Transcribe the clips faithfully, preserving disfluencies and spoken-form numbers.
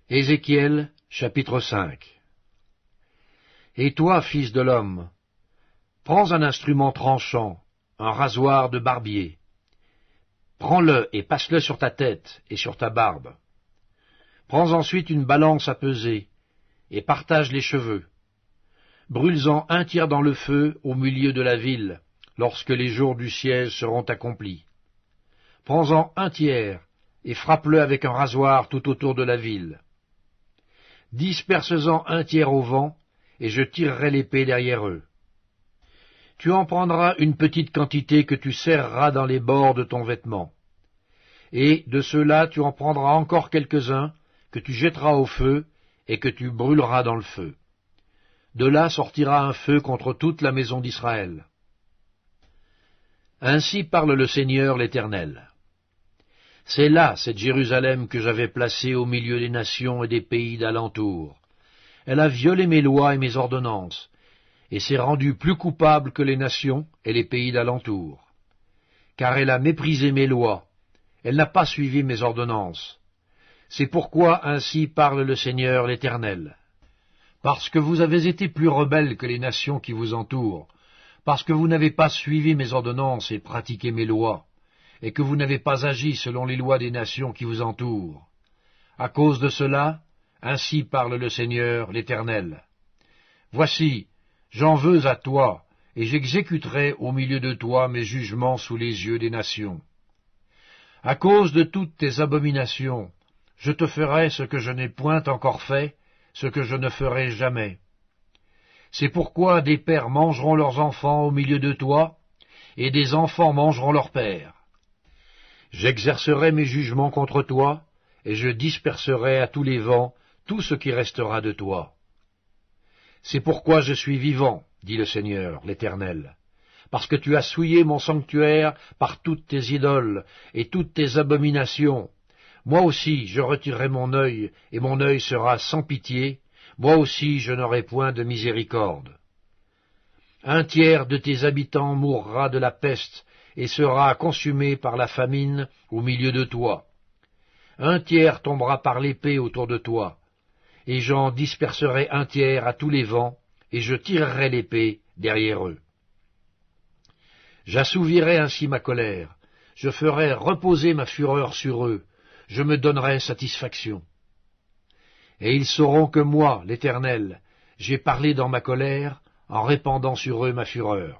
Ézéchiel, chapitre cinq. Et toi, fils de l'homme, prends un instrument tranchant, un rasoir de barbier. Prends-le et passe-le sur ta tête et sur ta barbe. Prends ensuite une balance à peser, et partage les cheveux. Brûle-en un tiers dans le feu au milieu de la ville, lorsque les jours du siège seront accomplis. Prends-en un tiers, et frappe-le avec un rasoir tout autour de la ville. Disperse-en un tiers au vent, et je tirerai l'épée derrière eux. Tu en prendras une petite quantité que tu serreras dans les bords de ton vêtement. Et de ceux-là tu en prendras encore quelques-uns, que tu jetteras au feu, et que tu brûleras dans le feu. De là sortira un feu contre toute la maison d'Israël. Ainsi parle le Seigneur l'Éternel. C'est là, cette Jérusalem que j'avais placée au milieu des nations et des pays d'alentour. Elle a violé mes lois et mes ordonnances, et s'est rendue plus coupable que les nations et les pays d'alentour. Car elle a méprisé mes lois, elle n'a pas suivi mes ordonnances. C'est pourquoi ainsi parle le Seigneur l'Éternel. Parce que vous avez été plus rebelles que les nations qui vous entourent, parce que vous n'avez pas suivi mes ordonnances et pratiqué mes lois, et que vous n'avez pas agi selon les lois des nations qui vous entourent. À cause de cela, ainsi parle le Seigneur l'Éternel. Voici, j'en veux à toi, et j'exécuterai au milieu de toi mes jugements sous les yeux des nations. À cause de toutes tes abominations, je te ferai ce que je n'ai point encore fait, ce que je ne ferai jamais. C'est pourquoi des pères mangeront leurs enfants au milieu de toi, et des enfants mangeront leurs pères. J'exercerai mes jugements contre toi, et je disperserai à tous les vents tout ce qui restera de toi. C'est pourquoi je suis vivant, dit le Seigneur, l'Éternel, parce que tu as souillé mon sanctuaire par toutes tes idoles et toutes tes abominations. Moi aussi je retirerai mon œil, et mon œil sera sans pitié, moi aussi je n'aurai point de miséricorde. Un tiers de tes habitants mourra de la peste, et sera consumé par la famine au milieu de toi. Un tiers tombera par l'épée autour de toi, et j'en disperserai un tiers à tous les vents, et je tirerai l'épée derrière eux. J'assouvirai ainsi ma colère, je ferai reposer ma fureur sur eux, je me donnerai satisfaction. Et ils sauront que moi, l'Éternel, j'ai parlé dans ma colère, en répandant sur eux ma fureur.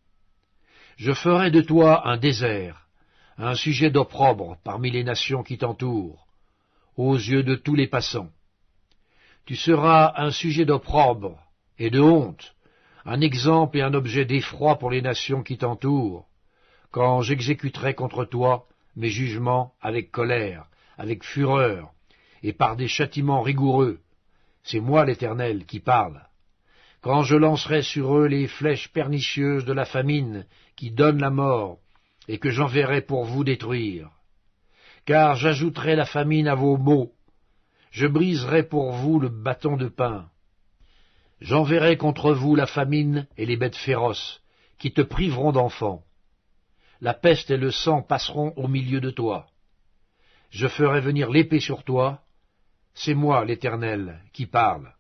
Je ferai de toi un désert, un sujet d'opprobre parmi les nations qui t'entourent, aux yeux de tous les passants. Tu seras un sujet d'opprobre et de honte, un exemple et un objet d'effroi pour les nations qui t'entourent, quand j'exécuterai contre toi mes jugements avec colère, avec fureur, et par des châtiments rigoureux. C'est moi l'Éternel qui parle. Quand je lancerai sur eux les flèches pernicieuses de la famine, qui donnent la mort, et que j'enverrai pour vous détruire. Car j'ajouterai la famine à vos maux, je briserai pour vous le bâton de pain. J'enverrai contre vous la famine et les bêtes féroces, qui te priveront d'enfants. La peste et le sang passeront au milieu de toi. Je ferai venir l'épée sur toi, c'est moi l'Éternel qui parle.